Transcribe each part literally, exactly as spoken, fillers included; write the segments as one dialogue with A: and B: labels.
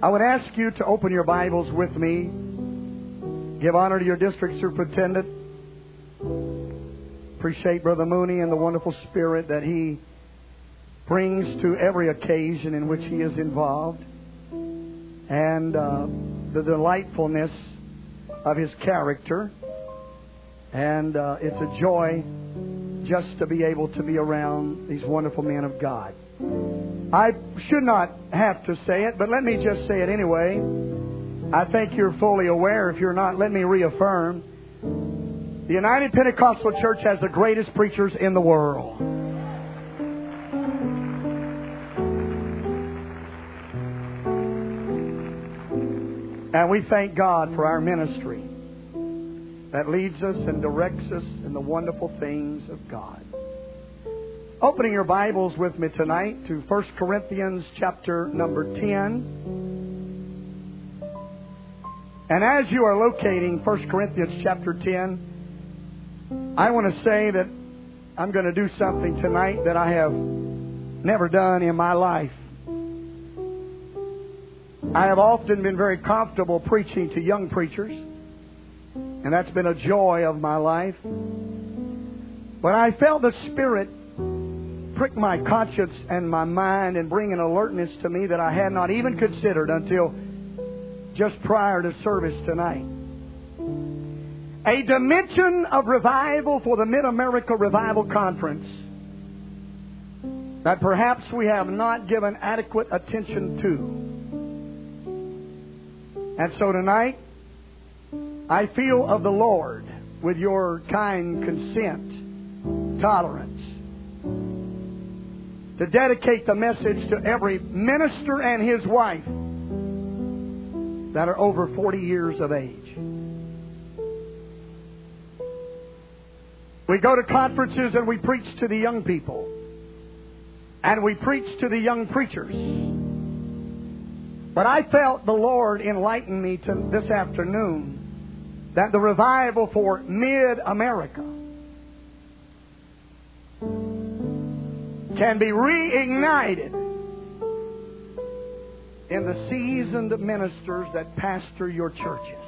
A: I would ask you to open your Bibles with me. Give honor to your district superintendent. Appreciate Brother Mooney and the wonderful spirit that he brings to every occasion in which he is involved. And uh, the delightfulness of his character. And uh, it's a joy just to be able to be around these wonderful men of God. I should not have to say it, but let me just say it anyway. I think you're fully aware. If you're not, let me reaffirm. The United Pentecostal Church has the greatest preachers in the world. And we thank God for our ministry that leads us and directs us in the wonderful things of God. Opening your Bibles with me tonight to First Corinthians chapter number ten. And as you are locating First Corinthians chapter ten, I want to say that I'm going to do something tonight that I have never done in my life. I have often been very comfortable preaching to young preachers, and that's been a joy of my life. But I felt the Spirit prick my conscience and my mind and bring an alertness to me that I had not even considered until just prior to service tonight. A dimension of revival for the Mid-America Revival Conference that perhaps we have not given adequate attention to. And so tonight, I feel of the Lord, with your kind consent, tolerance, to dedicate the message to every minister and his wife that are over forty years of age. We go to conferences and we preach to the young people. And we preach to the young preachers. But I felt the Lord enlighten me to this afternoon that the revival for Mid-America can be reignited in the seasoned ministers that pastor your churches.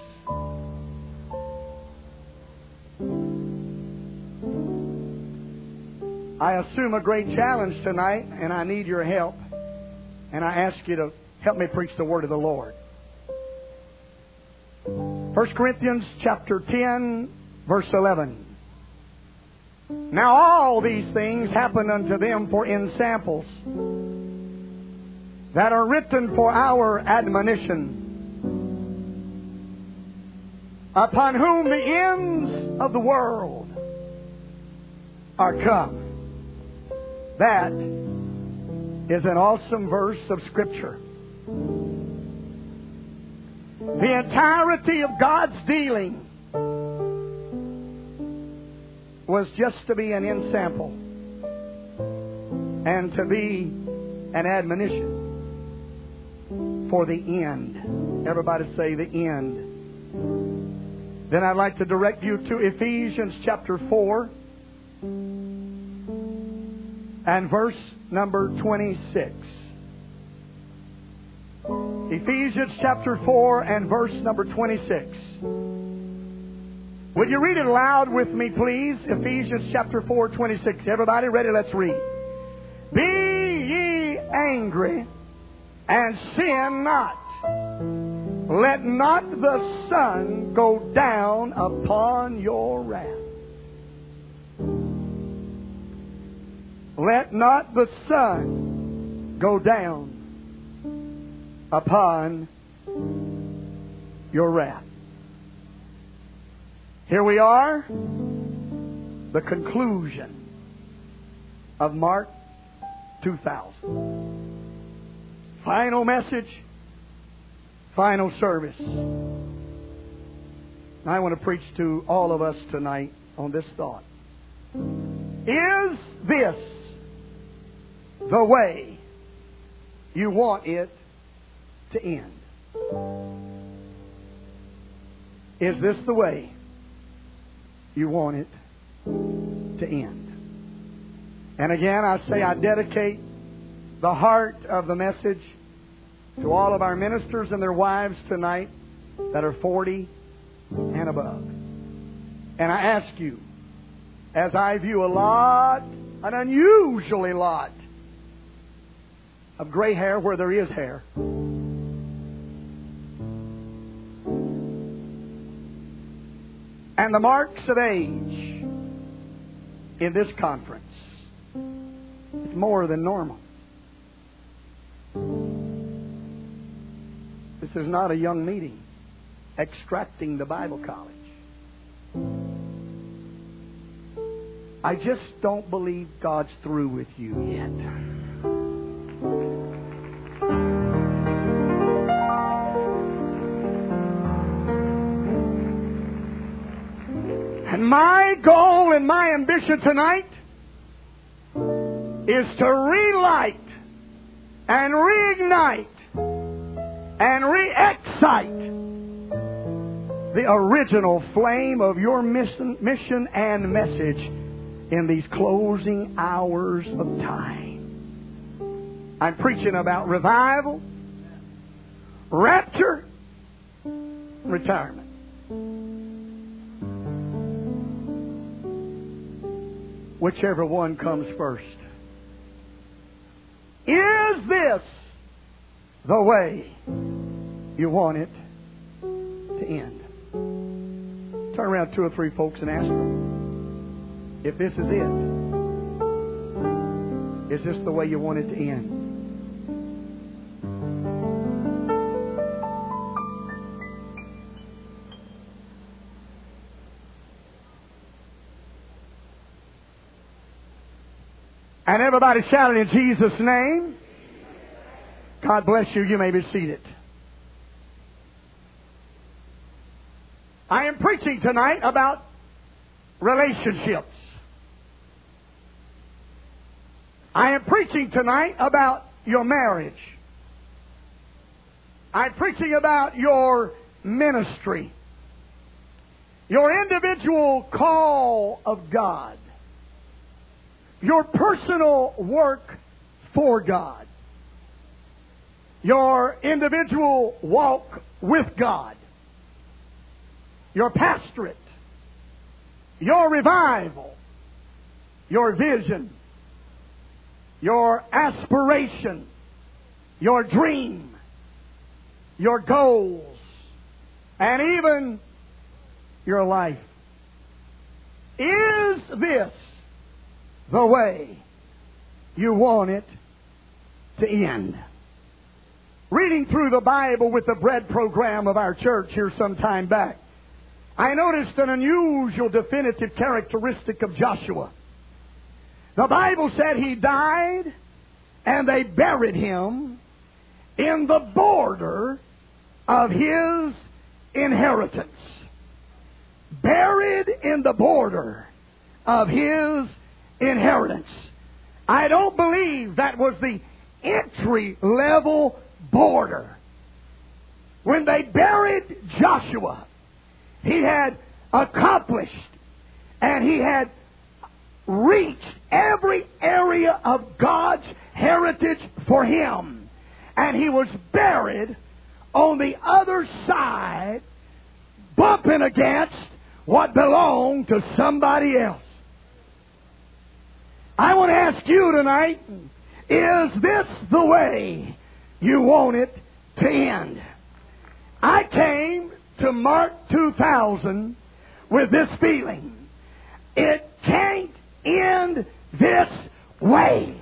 A: I assume a great challenge tonight, and I need your help. And I ask you to help me preach the word of the Lord. First Corinthians chapter ten, verse eleven. Now all these things happen unto them for ensamples, that are written for our admonition, upon whom the ends of the world are come. That is an awesome verse of Scripture. The entirety of God's dealing was just to be an ensample and to be an admonition for the end. Everybody say the end. Then I'd like to direct you to Ephesians chapter four and verse number twenty-six. Ephesians chapter four and verse number twenty-six. Would you read it aloud with me, please? Ephesians chapter four, twenty-six. Everybody ready? Let's read. Be ye angry and sin not. Let not the sun go down upon your wrath. Let not the sun go down upon your wrath. Here we are, the conclusion of Mark two thousand. Final message, final service. I want to preach to all of us tonight on this thought. Is this the way you want it to end? Is this the way you want it to end? And again, I say I dedicate the heart of the message To all of our ministers and their wives tonight that are forty and above. And I ask you, as I view a lot, an unusually lot, of gray hair where there is hair, and the marks of age in this conference, it's more than normal. This is not a young meeting extracting the Bible college. I just don't believe God's through with you yet. And my goal and my ambition tonight is to relight and reignite and re-excite the original flame of your mission, mission and message in these closing hours of time. I'm preaching about revival, rapture, retirement. Whichever one comes first. Is this the way you want it to end? Turn around two or three folks and ask them if this is it. Is this the way you want it to end? And everybody shouted in Jesus' name. God bless you. You may be seated. I am preaching tonight about relationships. I am preaching tonight about your marriage. I'm preaching about your ministry. Your individual call of God. Your personal work for God. Your individual walk with God. Your pastorate. Your revival. Your vision. Your aspiration. Your dream. Your goals. And even your life. Is this the way you want it to end? Reading through the Bible with the bread program of our church here some time back, I noticed an unusual definitive characteristic of Joshua. The Bible said he died and they buried him in the border of his inheritance. Buried in the border of his inheritance. I don't believe that was the entry level border. When they buried Joshua, he had accomplished and he had reached every area of God's heritage for him. And he was buried on the other side, bumping against what belonged to somebody else. I want to ask you tonight, is this the way you want it to end? I came to Mark two thousand with this feeling. It can't end this way.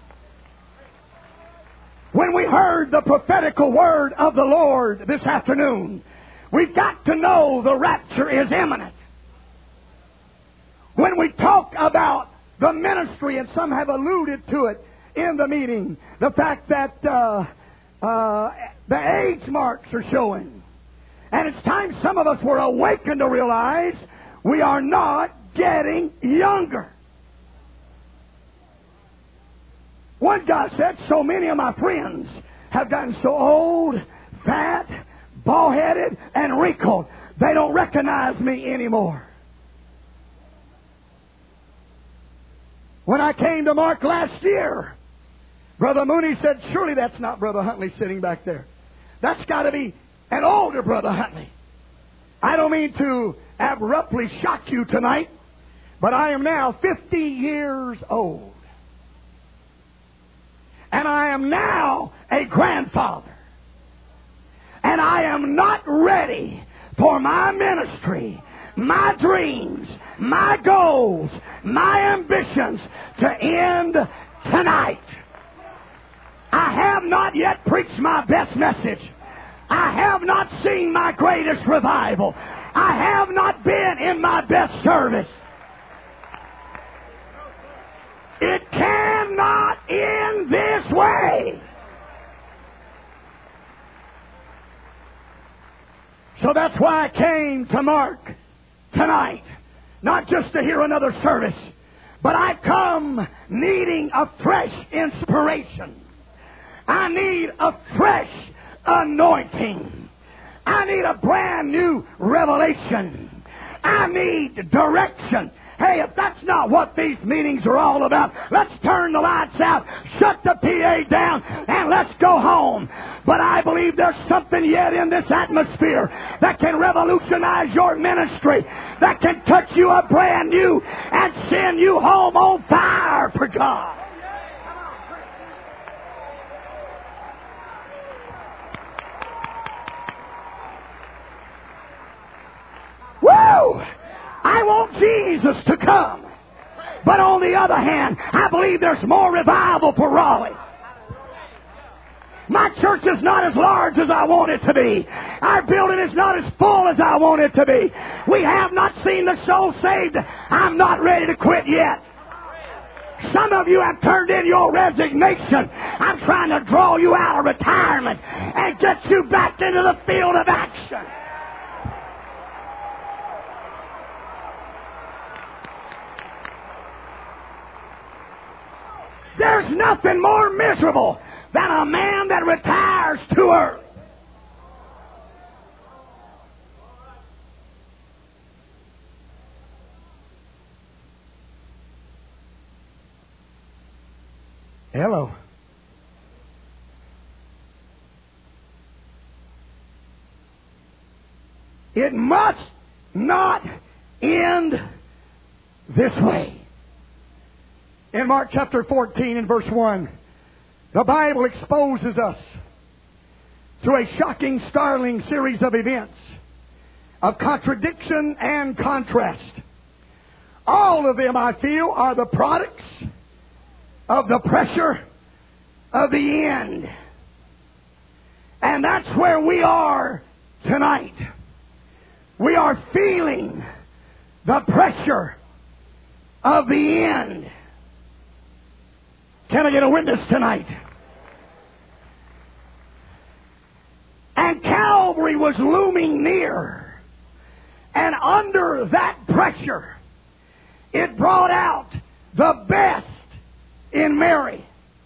A: When we heard the prophetical word of the Lord this afternoon, we've got to know the rapture is imminent. When we talk about the ministry, and some have alluded to it in the meeting, the fact that uh, uh, the age marks are showing. And it's time some of us were awakened to realize we are not getting younger. One guy said, so many of my friends have gotten so old, fat, bald-headed, and wrinkled, they don't recognize me anymore. When I came to Mark last year, Brother Mooney said, surely that's not Brother Huntley sitting back there. That's got to be an older Brother Huntley. I don't mean to abruptly shock you tonight, but I am now fifty years old. And I am now a grandfather. And I am not ready for my ministry, my dreams, my goals, my ambitions to end tonight. I have not yet preached my best message. I have not seen my greatest revival. I have not been in my best service. It cannot end this way. So that's why I came to Mark tonight. Not just to hear another service, but I come needing a fresh inspiration. I need a fresh anointing. I need a brand new revelation. I need direction. Hey, if that's not what these meetings are all about, let's turn the lights out, shut the P A down, and let's go home. But I believe there's something yet in this atmosphere that can revolutionize your ministry, that can touch you up brand new and send you home on fire for God. Woo! I want Jesus to come. But on the other hand, I believe there's more revival for Raleigh. My church is not as large as I want it to be. Our building is not as full as I want it to be. We have not seen the soul saved. I'm not ready to quit yet. Some of you have turned in your resignation. I'm trying to draw you out of retirement and get you back into the field of action. There's nothing more miserable than a man that retires too early. Hello. It must not end this way. In Mark chapter fourteen and verse one, the Bible exposes us to a shocking, startling series of events of contradiction and contrast. All of them, I feel, are the products of the pressure of the end. And that's where we are tonight. We are feeling the pressure of the end. Can I get a witness tonight? And Calvary was looming near. And under that pressure, it brought out the best in Mary.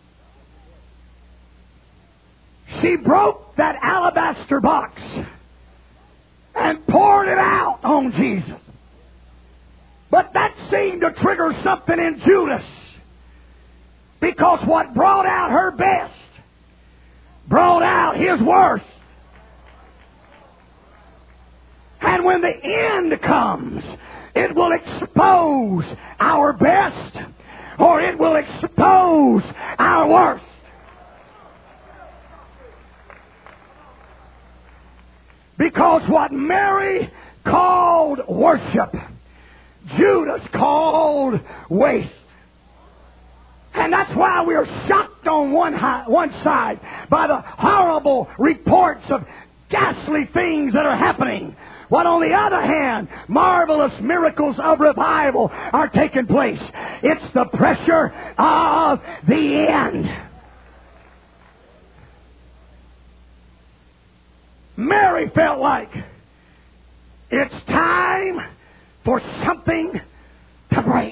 A: She broke that alabaster box and poured it out on Jesus. But that seemed to trigger something in Judas. Because what brought out her best brought out his worst. And when the end comes, it will expose our best or it will expose our worst. Because what Mary called worship, Judas called waste. And that's why we're shocked on one, high, one side by the horrible reports of ghastly things that are happening. While on the other hand, marvelous miracles of revival are taking place. It's the pressure of the end. Mary felt like it's time for something to break.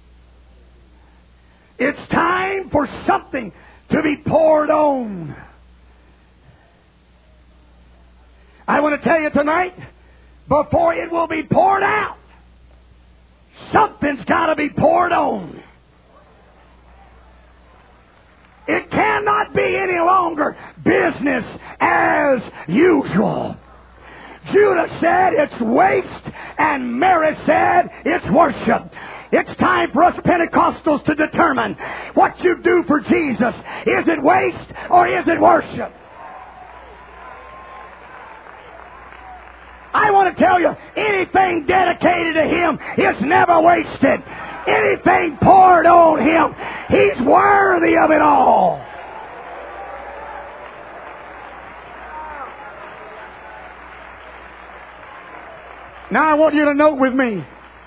A: It's time for something to be poured on. I want to tell you tonight, before it will be poured out, something's got to be poured on. It cannot be any longer business as usual. Judas said it's waste, and Mary said it's worship. It's time for us Pentecostals to determine what you do for Jesus. Is it waste or is it worship? I want to tell you, anything dedicated to Him is never wasted. Anything poured on Him, He's worthy of it all. Now I want you to note with me,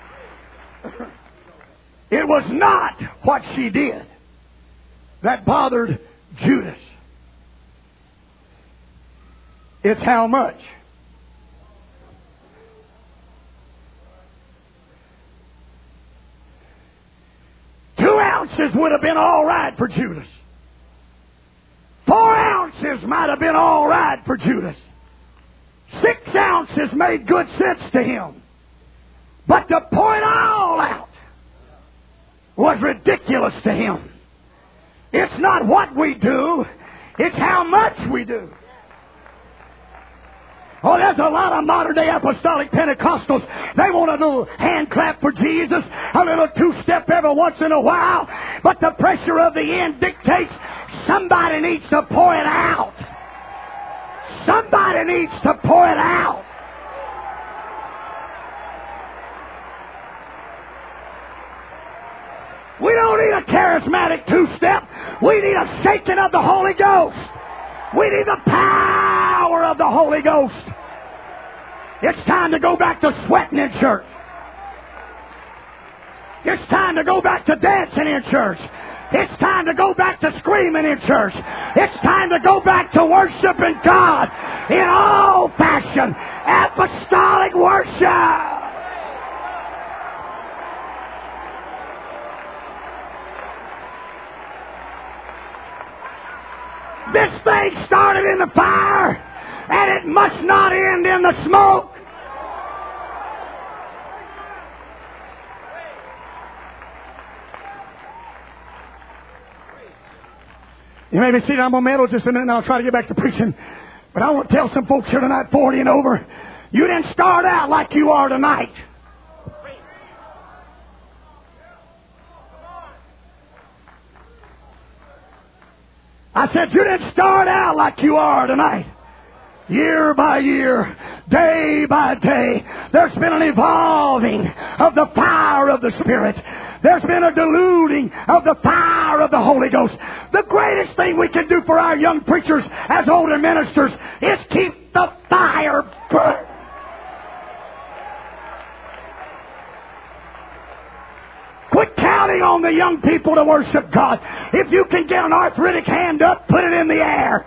A: it was not what she did that bothered Judas. It's how much. Two ounces would have been all right for Judas. Four ounces might have been all right for Judas. Six ounces made good sense to him. But to pour it all out was ridiculous to him. It's not what we do, it's how much we do. Oh, there's a lot of modern-day apostolic Pentecostals. They want a little hand clap for Jesus, a little two-step every once in a while. But the pressure of the end dictates somebody needs to pour it out. Somebody needs to pour it out. We don't need a charismatic two-step. We need a shaking of the Holy Ghost. We need the power of the Holy Ghost. It's time to go back to sweating in church. It's time to go back to dancing in church. It's time to go back to screaming in church. It's time to go back to worshiping God in all fashion. Apostolic worship. This thing started in the fire, and it must not end in the smoke. You may be seated. I'm going to meddle just a minute, and I'll try to get back to preaching. But I want to tell some folks here tonight, forty and over, you didn't start out like you are tonight. I said, you didn't start out like you are tonight. Year by year, day by day, there's been an evolving of the power of the Spirit. There's been a diluting of the power of the Holy Ghost. The greatest thing we can do for our young preachers as older ministers is keep the fire burning. Quit counting on the young people to worship God. If you can get an arthritic hand up, put it in the air.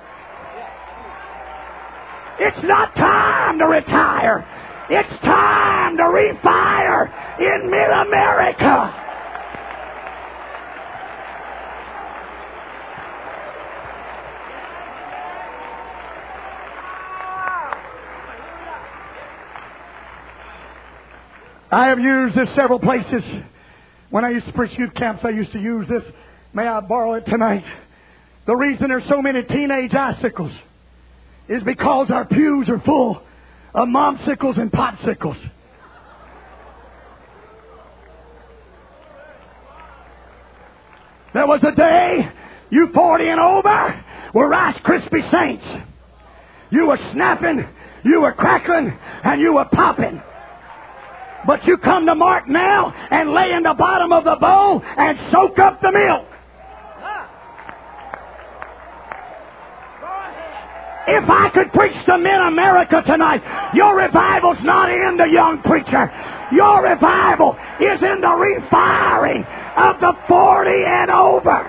A: It's not time to retire. It's time to refire in mid-America. I have used this several places. When I used to preach youth camps, I used to use this. May I borrow it tonight? The reason there's so many teenage icicles is because our pews are full of momsicles and popsicles. There was a day, you forty and over were Rice Krispie Saints. You were snapping, you were crackling, and you were popping. But you come to Mark now and lay in the bottom of the bowl and soak up the milk. If I could preach to mid-America tonight, your revival's not in the young preacher. Your revival is in the refiring of the forty and over.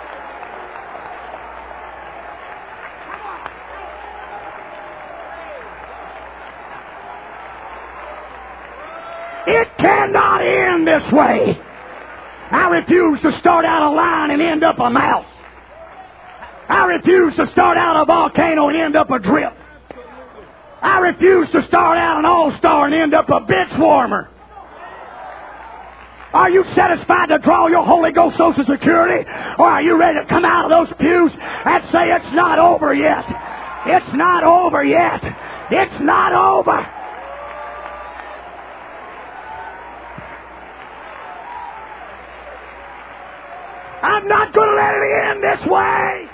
A: It cannot end this way. I refuse to start out a lion and end up a mouse. I refuse to start out a volcano and end up a drip. I refuse to start out an all-star and end up a bench warmer. Are you satisfied to draw your Holy Ghost Social Security? Or are you ready to come out of those pews and say, it's not over yet? It's not over yet. It's not over. I'm not going to let it end this way.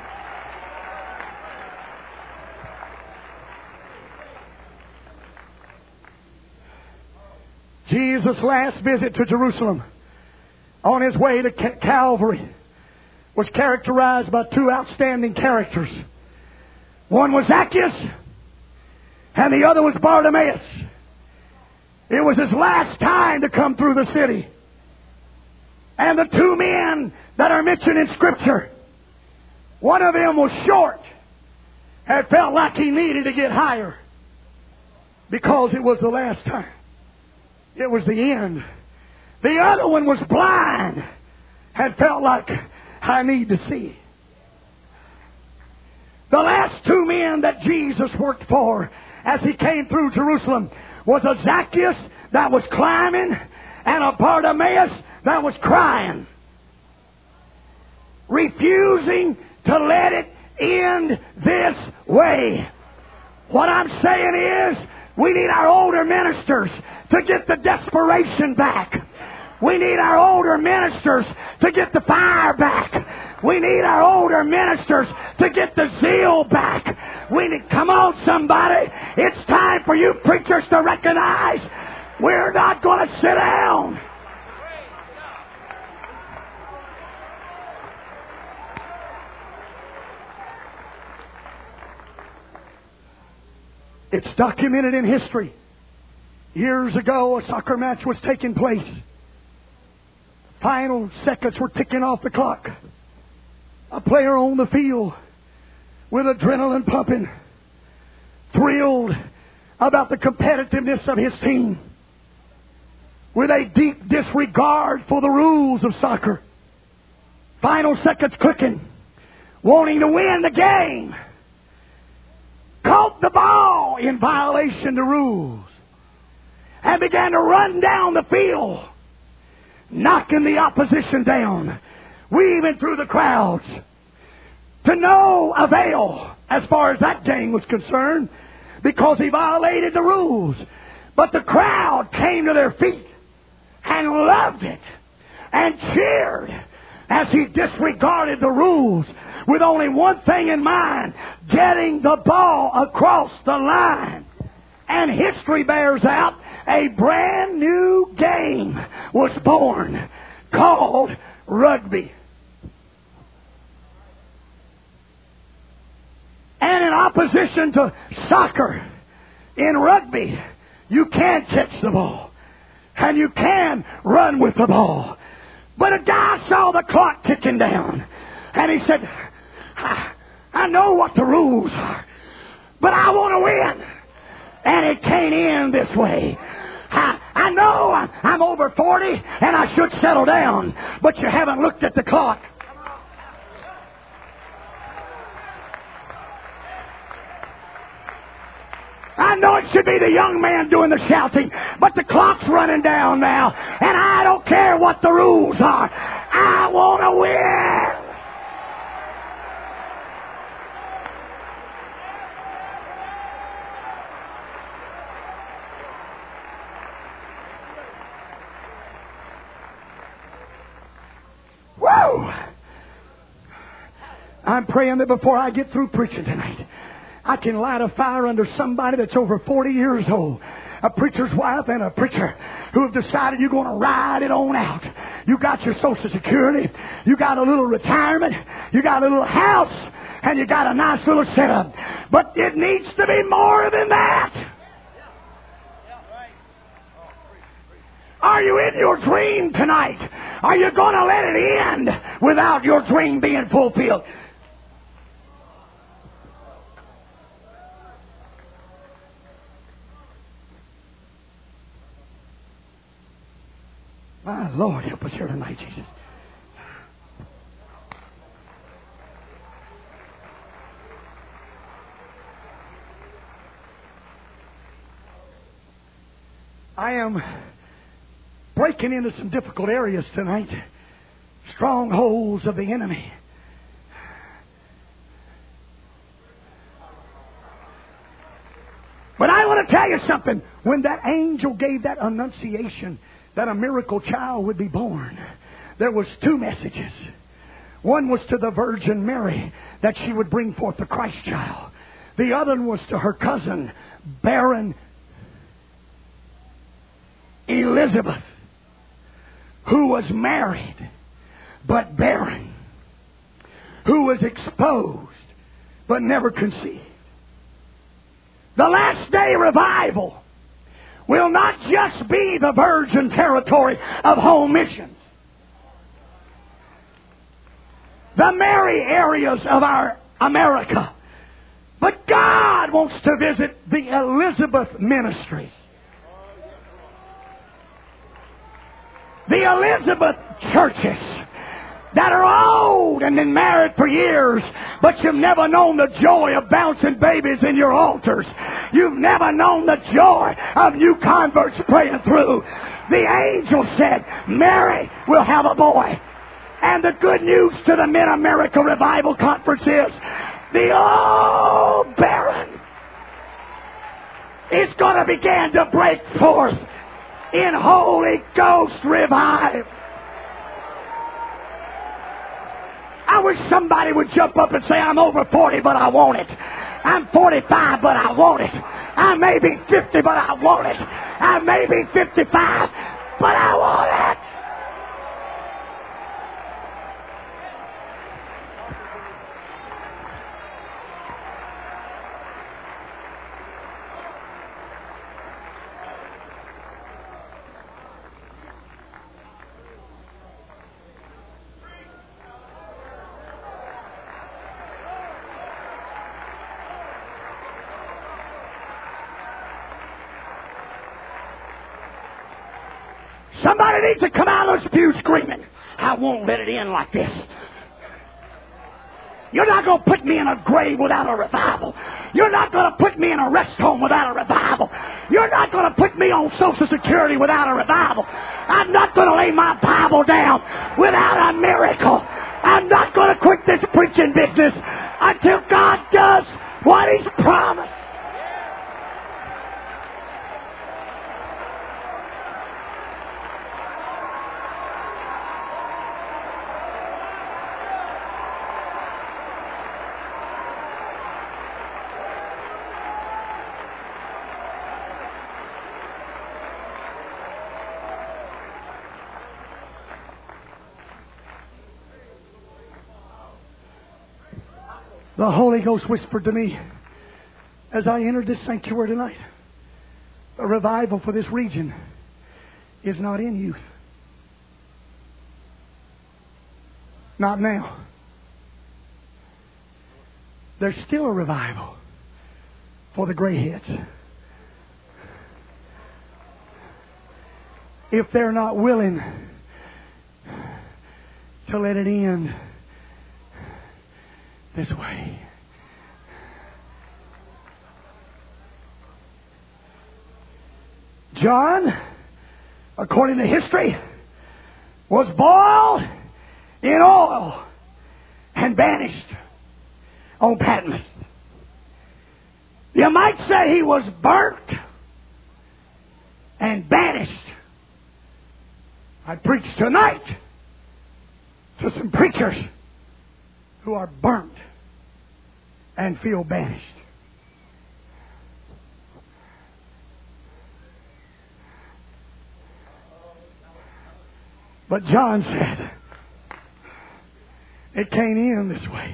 A: Jesus' last visit to Jerusalem on his way to Calvary was characterized by two outstanding characters. One was Zacchaeus and the other was Bartimaeus. It was his last time to come through the city. And the two men that are mentioned in Scripture, one of them was short and felt like he needed to get higher because it was the last time. It was the end. The other one was blind and felt like, I need to see. The last two men that Jesus worked for as he came through Jerusalem was a Zacchaeus that was climbing and a Bartimaeus that was crying, refusing to let it end this way. What I'm saying is, we need our older ministers to get the desperation back. We need our older ministers to get the fire back. We need our older ministers to get the zeal back. We need, come on somebody, it's time for you preachers to recognize we're not going to sit down. It's documented in history. Years ago, a soccer match was taking place. Final seconds were ticking off the clock. A player on the field with adrenaline pumping, thrilled about the competitiveness of his team, with a deep disregard for the rules of soccer. Final seconds clicking, wanting to win the game. Caught the ball in violation of the rules and began to run down the field, knocking the opposition down, weaving through the crowds. To no avail as far as that game was concerned, because he violated the rules. But the crowd came to their feet and loved it and cheered as he disregarded the rules with only one thing in mind: getting the ball across the line. And history bears out a brand new game was born called rugby. And in opposition to soccer, in rugby, you can catch the ball and you can run with the ball. But a guy saw the clock ticking down and he said, I, I know what the rules are, but I want to win. And it can't end this way. I, I know I'm, I'm over forty and I should settle down, but you haven't looked at the clock. I know it should be the young man doing the shouting, but the clock's running down now, and I don't care what the rules are. I want to win. Woo! I'm praying that before I get through preaching tonight, I can light a fire under somebody that's over forty years old, a preacher's wife and a preacher who have decided you're going to ride it on out. You got your Social Security, you got a little retirement, you got a little house, and you got a nice little setup. But it needs to be more than that. Are you in your dream tonight? Are you going to let it end without your dream being fulfilled? My Lord, help us here tonight, Jesus. I am breaking into some difficult areas tonight. Strongholds of the enemy. But I want to tell you something. When that angel gave that annunciation that a miracle child would be born, there was two messages. One was to the Virgin Mary, that she would bring forth the Christ child. The other was to her cousin, barren Elizabeth, who was married but barren, who was exposed but never conceived. The last day revival will not just be the virgin territory of home missions. The Mary areas of our America. But God wants to visit the Elizabeth ministries. The Elizabeth churches that are old and been married for years, but you've never known the joy of bouncing babies in your altars. You've never known the joy of new converts praying through. The angel said, Mary will have a boy. And the good news to the Mid-America Revival Conference is, the old barren is going to begin to break forth in Holy Ghost revival. I wish somebody would jump up and say, I'm over forty, but I want it. I'm forty-five, but I want it. I may be fifty, but I want it. I may be fifty-five, but I want it. Somebody needs to come out of those pews screaming, I won't let it end like this. You're not going to put me in a grave without a revival. You're not going to put me in a rest home without a revival. You're not going to put me on Social Security without a revival. I'm not going to lay my Bible down without a miracle. I'm not going to quit this preaching business until God does what He's promised. The Holy Ghost whispered to me as I entered this sanctuary tonight, a revival for this region is not in youth. Not now. There's still a revival for the gray heads. If they're not willing to let it end this way. John, according to history, was boiled in oil and banished on Patmos. You might say he was burnt and banished. I preach tonight to some preachers who are burnt and feel banished. But John said, it can't end this way.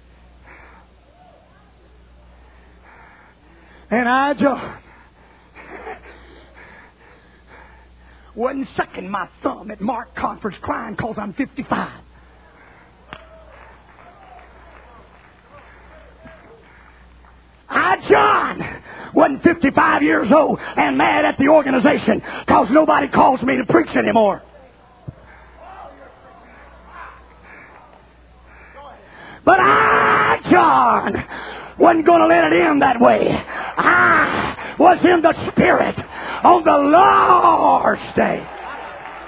A: And I, John, wasn't sucking my thumb at Mark Conference crying because I'm fifty-five. I, John, wasn't fifty-five years old and mad at the organization because nobody calls me to preach anymore. But I, John, wasn't going to let it end that way. I was in the Spirit on the Lord's day.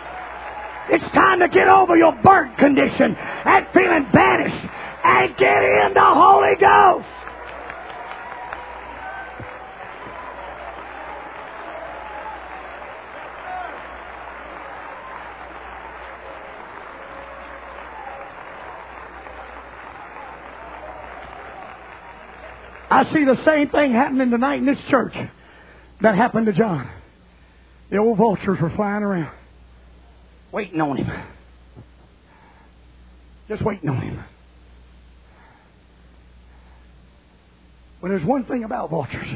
A: It's time to get over your burnt condition and feeling banished and get in the Holy Ghost. I see the same thing happening tonight in this church that happened to John. The old vultures were flying around, waiting on him. Just waiting on him. When there's one thing about vultures,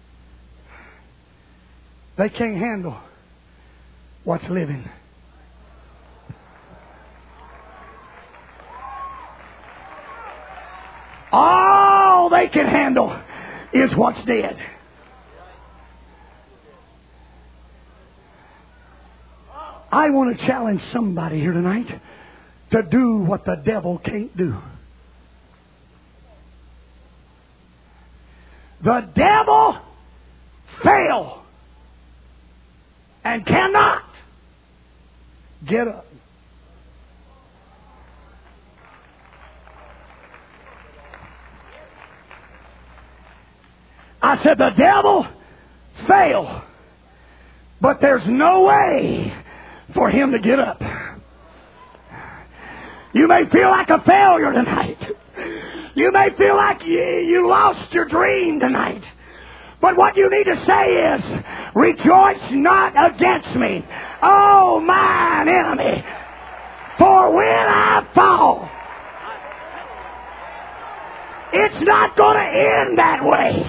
A: they can't handle what's living. All they can handle is what's dead. I want to challenge somebody here tonight to do what the devil can't do. The devil failed and cannot get up. I said the devil failed, but there's no way for him to get up. You may feel like a failure tonight. You may feel like you, you lost your dream tonight. But what you need to say is, rejoice not against me, oh mine enemy, for when I fall, it's not going to end that way.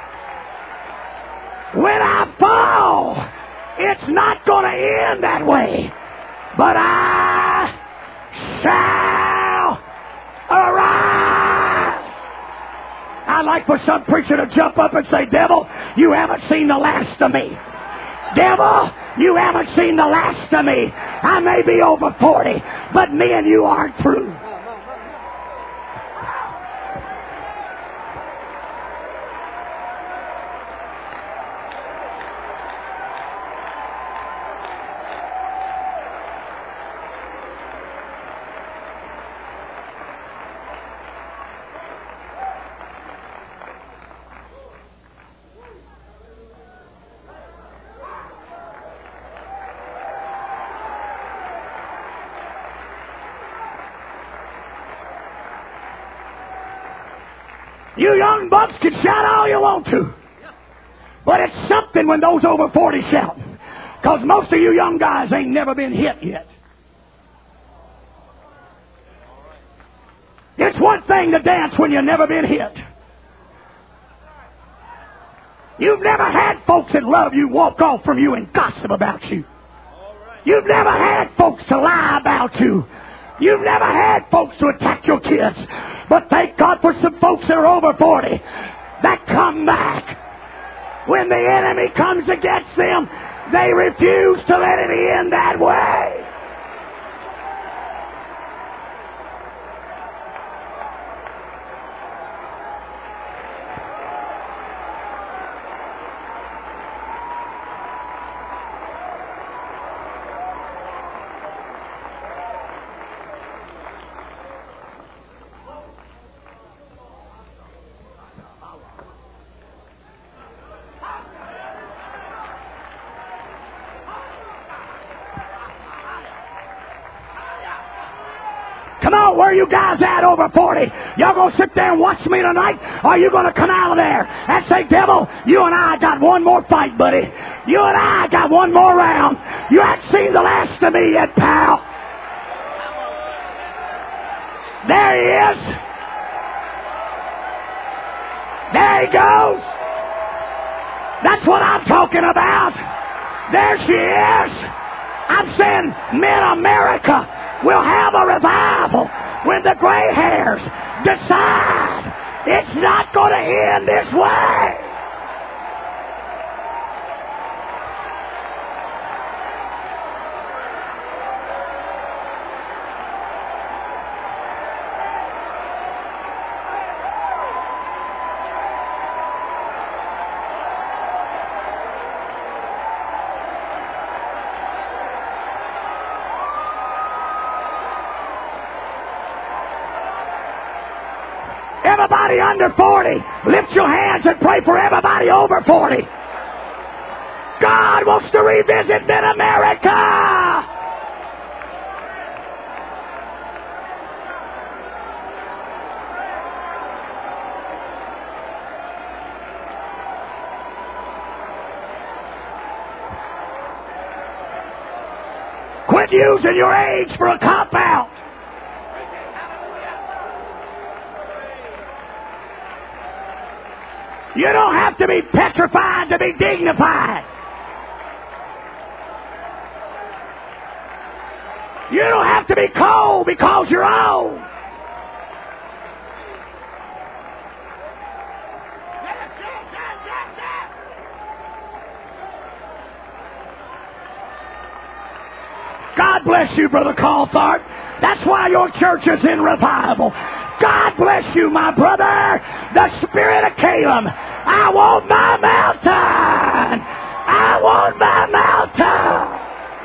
A: When I fall, it's not going to end that way. But I shall arise. I'd like for some preacher to jump up and say, devil, you haven't seen the last of me. Devil, you haven't seen the last of me. I may be over forty, but me and you aren't through. You young bucks can shout all you want to. But it's something when those over forty shout. Because most of you young guys ain't never been hit yet. It's one thing to dance when you've never been hit. You've never had folks that love you walk off from you and gossip about you. You've never had folks to lie about you. You've never had folks to attack your kids. But thank God for some folks that are over forty that come back. When the enemy comes against them, they refuse to let it end that way. Where you guys at over forty? Y'all gonna sit there and watch me tonight? Or are you gonna come out of there and say, devil, you and I got one more fight, buddy. You and I got one more round. You haven't seen the last of me yet, pal. There he is. There he goes. That's what I'm talking about. There she is. I'm saying, Mid-America will have a revival when the gray hairs decide it's not going to end this way. everybody under forty. Lift your hands and pray for everybody over forty. God wants to revisit Mid-America. Quit using your age for a cop-out. You don't have to be petrified to be dignified. You don't have to be cold because you're old. God bless you, Brother Calthart. That's why your church is in revival. God bless you, my brother. The Spirit of Caleb. I want my mountain. I want my mountain.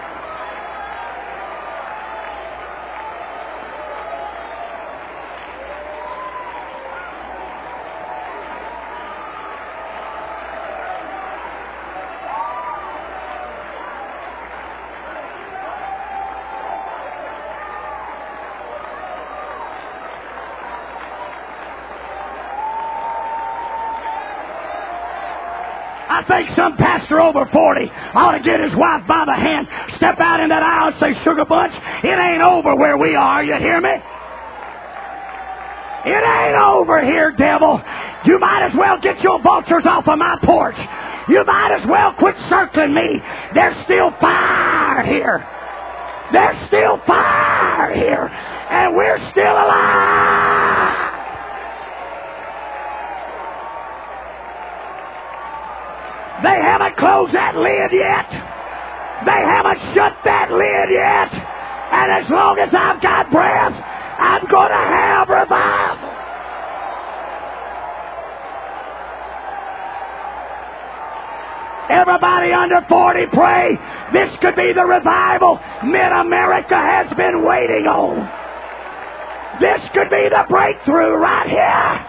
A: I think some pastor over forty ought to get his wife by the hand, step out in that aisle and say, Sugar Bunch, it ain't over where we are, you hear me? It ain't over here, devil. You might as well get your vultures off of my porch. You might as well quit circling me. There's still fire here. There's still fire here. And we're still alive. They haven't closed that lid yet. They haven't shut that lid yet. And as long as I've got breath, I'm going to have revival. Everybody under forty, pray. This could be the revival Mid-America has been waiting on. This could be the breakthrough right here.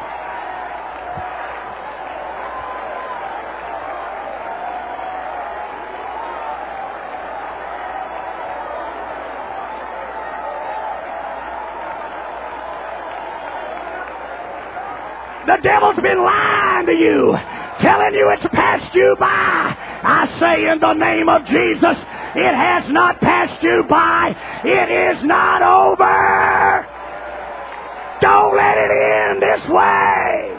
A: The devil's been lying to you, telling you it's passed you by. I say in the name of Jesus, it has not passed you by. It is not over. Don't let it end this way.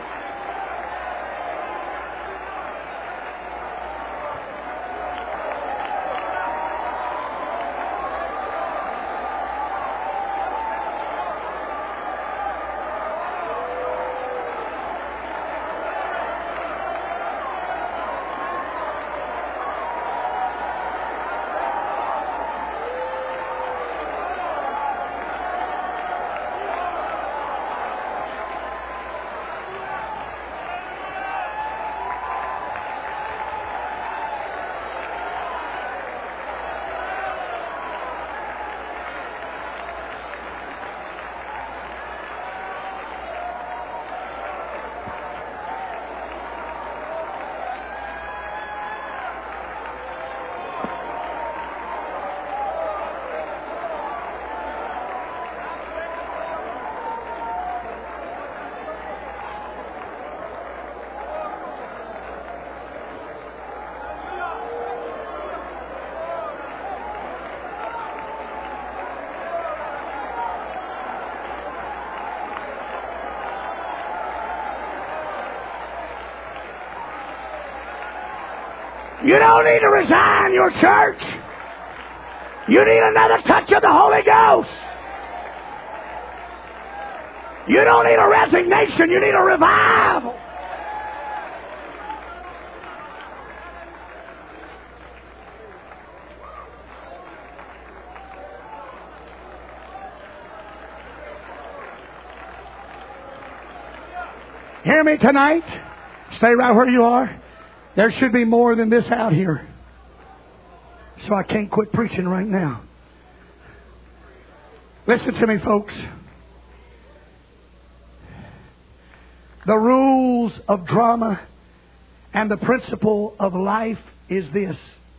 A: You don't need to resign your church. You need another touch of the Holy Ghost. You don't need a resignation. You need a revival. Hear me tonight? Stay right where you are. There should be more than this out here. So I can't quit preaching right now. Listen to me, folks. The rules of drama and the principle of life is this.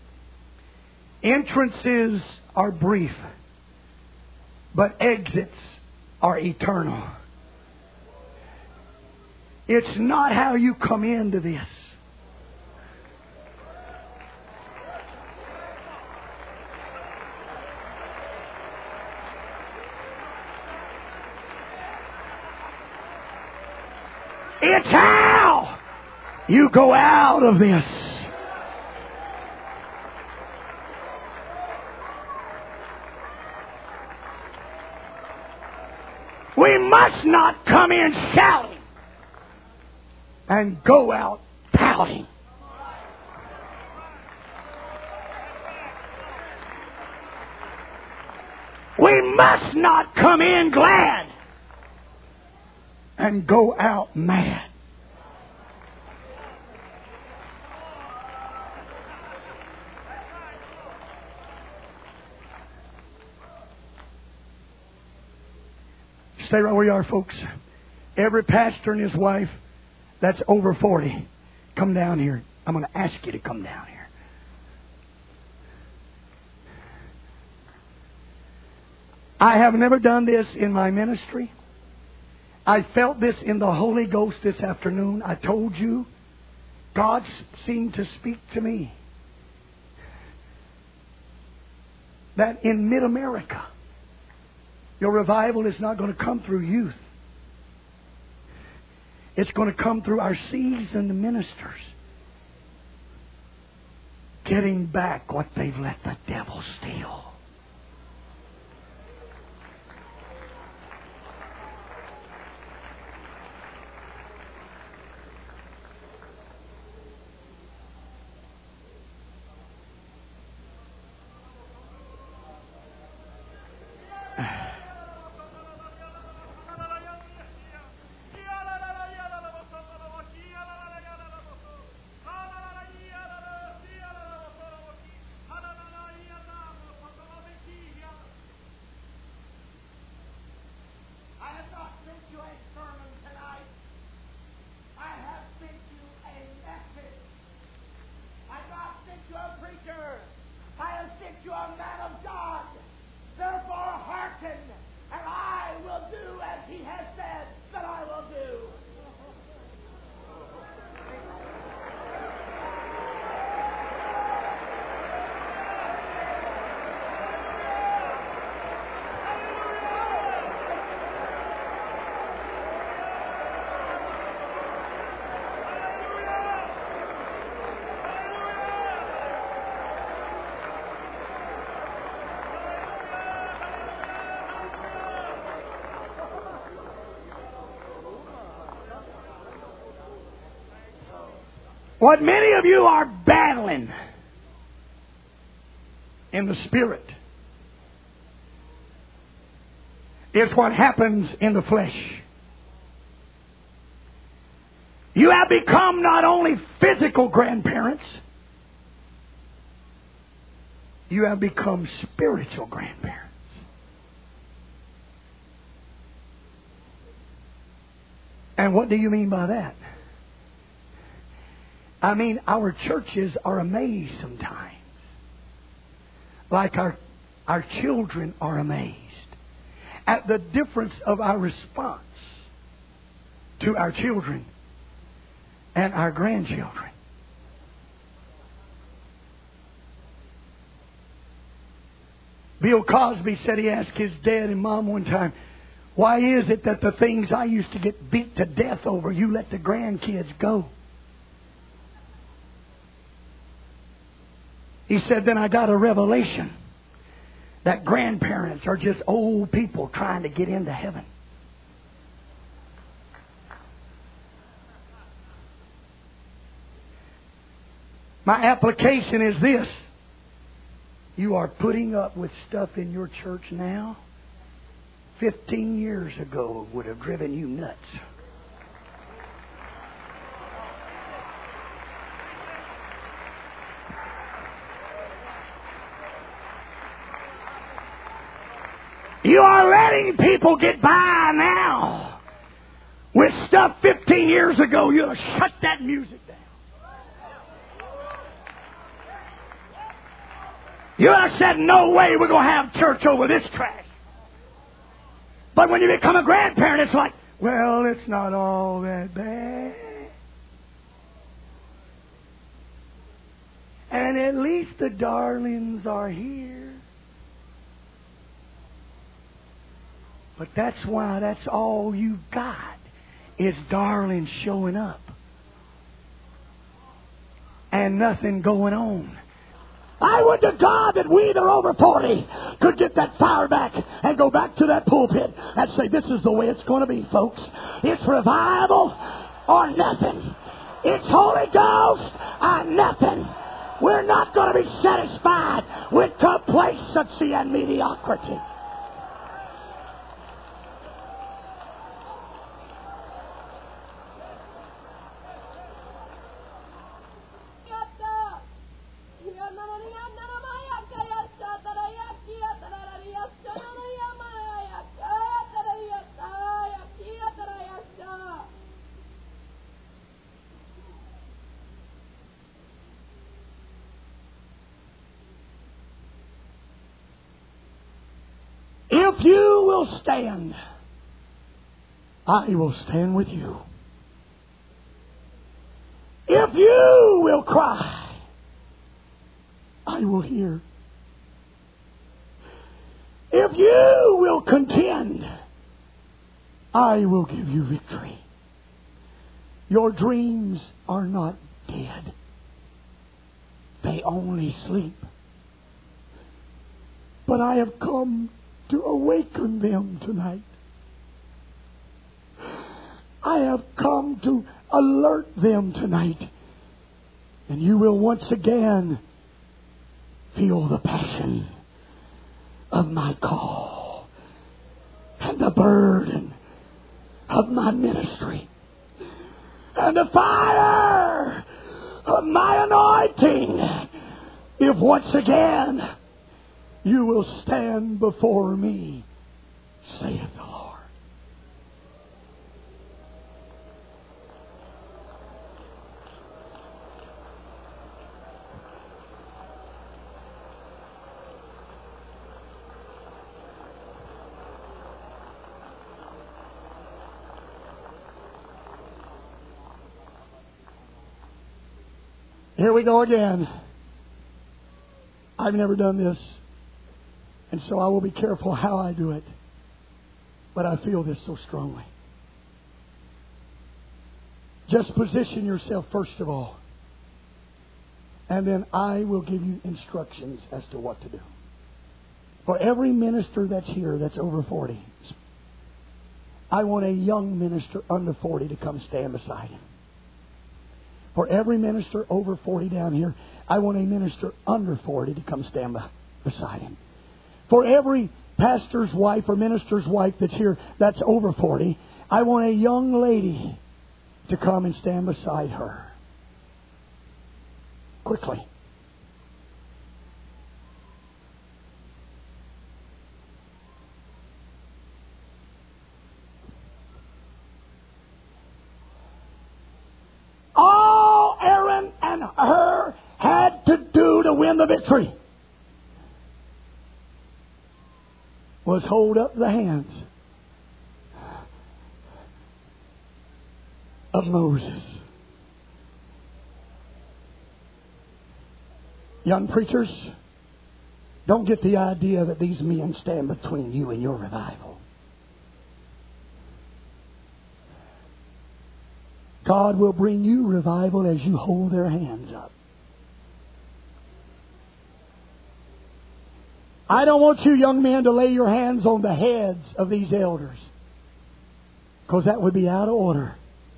A: Entrances are brief, but exits are eternal. It's not how you come into this. It's how you go out of this. We must not come in shouting and go out pouting. We must not come in glad and go out mad. Stay right where you are, folks. Every pastor and his wife that's over forty, come down here. I'm going to ask you to come down here. I have never done this in my ministry. I felt this in the Holy Ghost this afternoon. I told you, God seemed to speak to me that in mid-America, your revival is not going to come through youth. It's going to come through our seasoned ministers getting back what they've let the devil steal. What many of you are battling in the Spirit is what happens in the flesh. You have become not only physical grandparents, you have become spiritual grandparents. And what do you mean by that? I mean, our churches are amazed sometimes. Like our, our children are amazed at the difference of our response to our children and our grandchildren. Bill Cosby said he asked his dad and mom one time, why is it that the things I used to get beat to death over, you let the grandkids go? He said, then I got a revelation that grandparents are just old people trying to get into heaven. My application is this. You are putting up with stuff in your church now fifteen years ago would have driven you nuts. You are letting people get by now with stuff fifteen years ago, you'll shut that music down. You'd have said, no way we're going to have church over this trash. But when you become a grandparent, it's like, well, it's not all that bad. And at least the darlings are here. But that's why that's all you got is darlings showing up. And nothing going on. I would to God that we that are over forty could get that fire back and go back to that pulpit and say, this is the way it's going to be, folks. It's revival or nothing. It's Holy Ghost or nothing. We're not going to be satisfied with complacency and mediocrity. If you will stand, I will stand with you. If you will cry, I will hear. If you will contend, I will give you victory. Your dreams are not dead. They only sleep. But I have come to awaken them tonight. I have come to alert them tonight. And you will once again feel the passion of my call and the burden of my ministry and the fire of my anointing. If once again you will stand before me, saith the Lord. Here we go again. I've never done this. And so I will be careful how I do it. But I feel this so strongly. Just position yourself first of all. And then I will give you instructions as to what to do. For every minister that's here that's over forty, I want a young minister under forty to come stand beside him. For every minister over forty down here, I want a minister under forty to come stand beside him. For every pastor's wife or minister's wife that's here that's over forty, I want a young lady to come and stand beside her. Quickly. All Aaron and Hur had to do to win the victory was hold up the hands of Moses. Young preachers, don't get the idea that these men stand between you and your revival. God will bring you revival as you hold their hands up. I don't want you young men to lay your hands on the heads of these elders, because that would be out of order.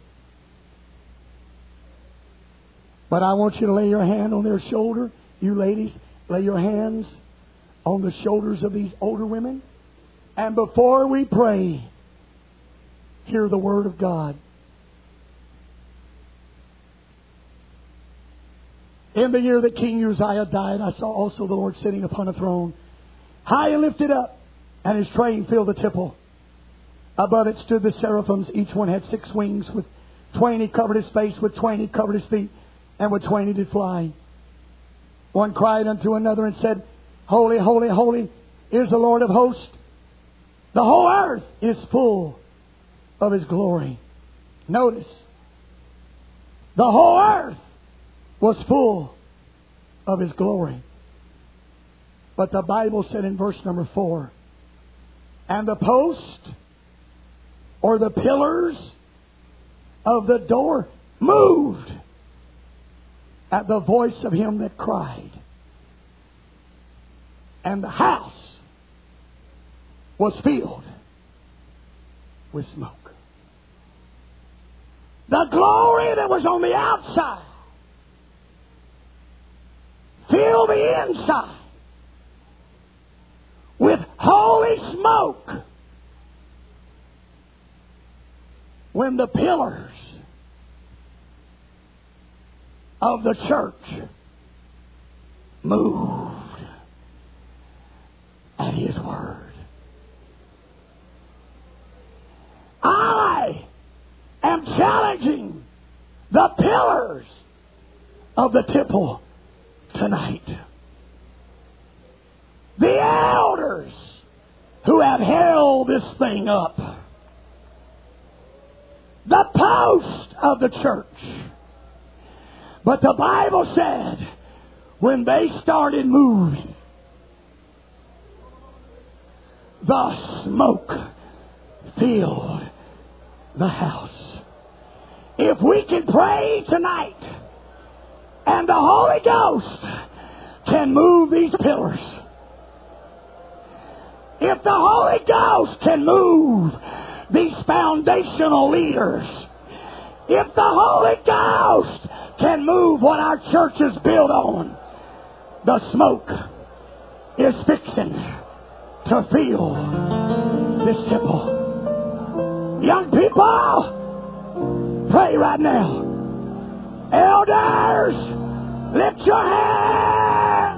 A: But I want you to lay your hand on their shoulder. You ladies, lay your hands on the shoulders of these older women. And before we pray, hear the Word of God. In the year that King Uzziah died, I saw also the Lord sitting upon a throne, high and lifted up, and His train filled the temple. Above it stood the seraphims. Each one had six wings. With twain he covered his face, with twain he covered his feet, and with twain he did fly. One cried unto another and said, Holy, holy, holy is the Lord of hosts. The whole earth is full of His glory. Notice, the whole earth was full of His glory. But the Bible said in verse number four, and the post or the pillars of the door moved at the voice of him that cried. And the house was filled with smoke. The glory that was on the outside filled the inside with holy smoke when the pillars of the church moved at His word. I am challenging the pillars of the temple tonight. The elders who have held this thing up. The post of the church. But the Bible said, when they started moving, the smoke filled the house. If we can pray tonight, and the Holy Ghost can move these pillars, if the Holy Ghost can move these foundational leaders, if the Holy Ghost can move what our church is built on, the smoke is fixing to fill this temple. Young people, pray right now. Elders, lift your hand.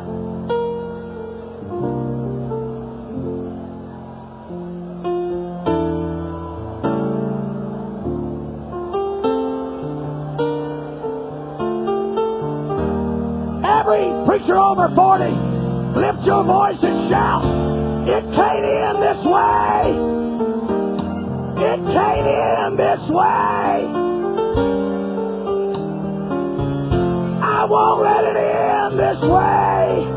A: Every preacher over forty, lift your voice and shout, it can't end this way. It can't end this way. I won't let it end this way.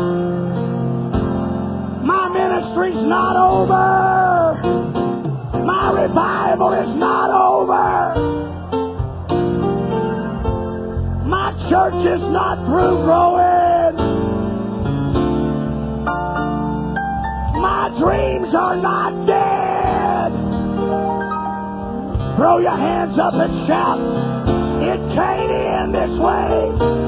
A: My ministry's not over. My revival is not over. My church is not through growing. My dreams are not dead. Throw your hands up and shout, it can't end this way.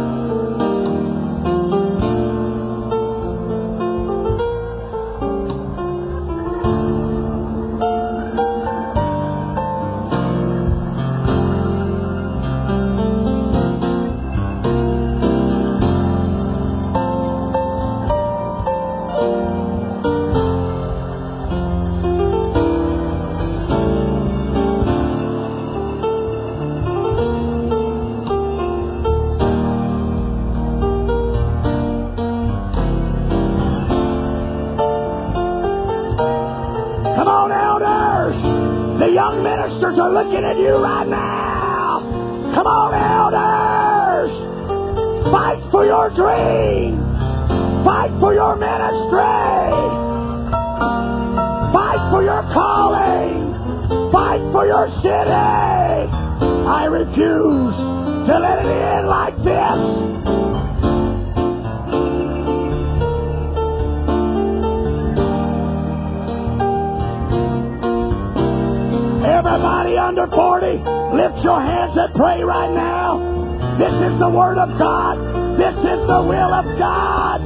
A: Are looking at you right now. Come on, elders. Fight for your dream. Fight for your ministry. Fight for your calling. Fight for your city. I refuse to let it end like this. Everybody under forty, lift your hands and pray right now. This is the Word of God. This is the will of God.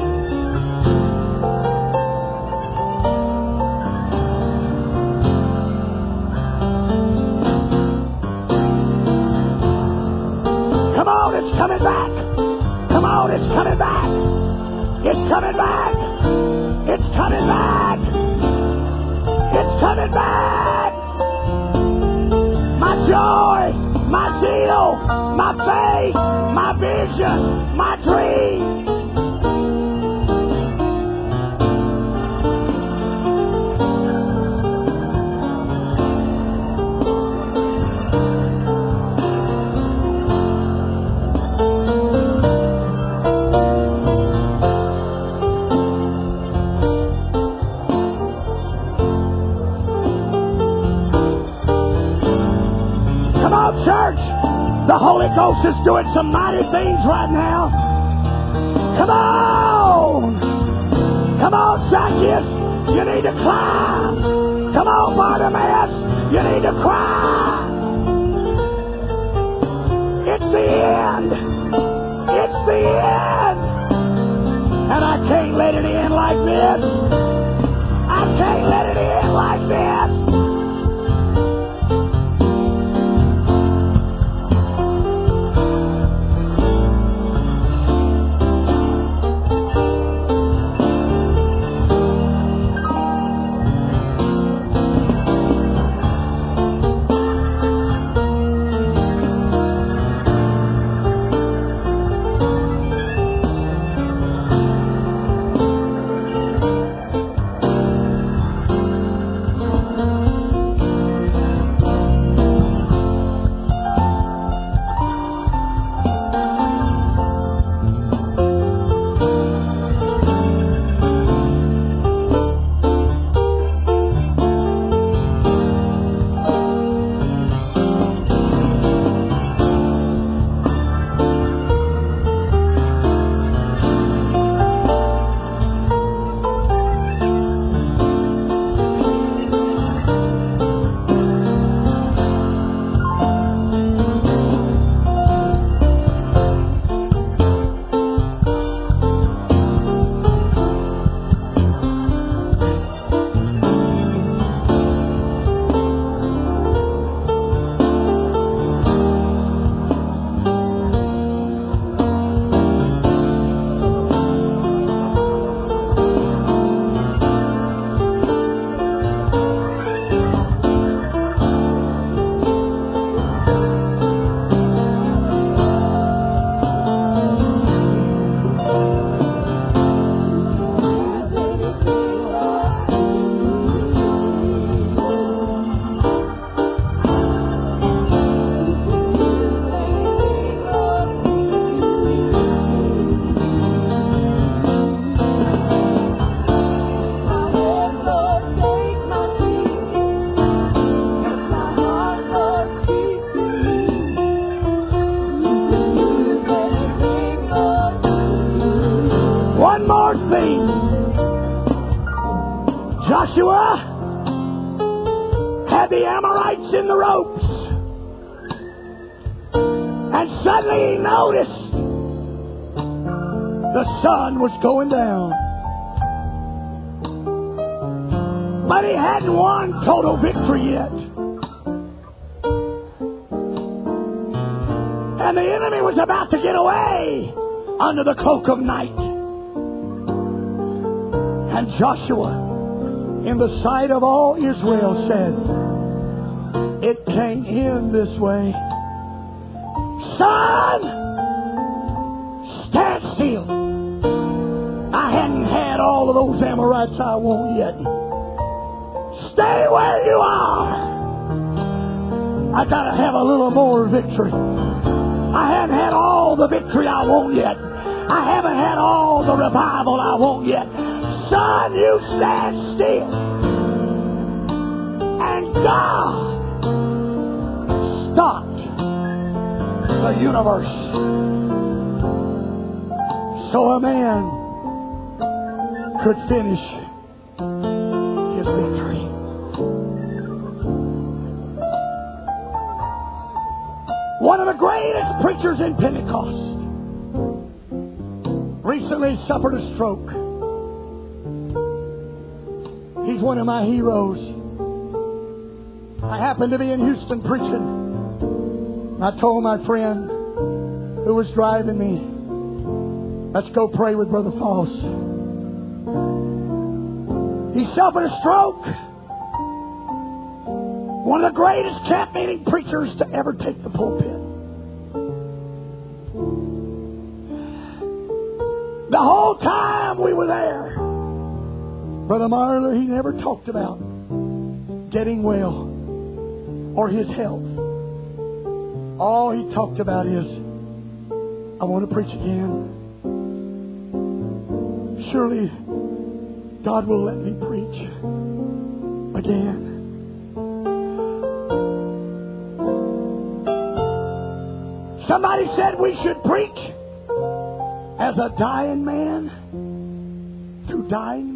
A: Come on, it's coming back. Come on, it's coming back. It's coming back. It's coming back. It's coming back. my dream. Church, the Holy Ghost is doing some mighty things right now. Come on! Come on, Zacchaeus, you need to climb. Come on, Bartimaeus, you need to cry. It's the end. It's the end. And I can't let it end like this. I can't let it end like this. Joshua had the Amorites in the ropes, and suddenly he noticed the sun was going down. But he hadn't won total victory yet. And the enemy was about to get away under the cloak of night. And Joshua, in the sight of all Israel, said, "It can't end this way. Son, stand still. I hadn't had all of those Amorites I want yet. Stay where you are. I gotta have a little more victory. I haven't had all the victory I want yet. I haven't had all the revival I want yet. Son, you stand still." And God stopped the universe so a man could finish his victory. One of the greatest preachers in Pentecost recently suffered a stroke. He's one of my heroes. I happened to be in Houston preaching. I told my friend who was driving me, "Let's go pray with Brother Foss." He suffered a stroke. One of the greatest camp meeting preachers to ever take the pulpit. whole time we were there, Brother Marler, he never talked about getting well or his health. All he talked about is, I want to preach again. Surely God will let me preach again. Somebody said we should preach as a dying man through dying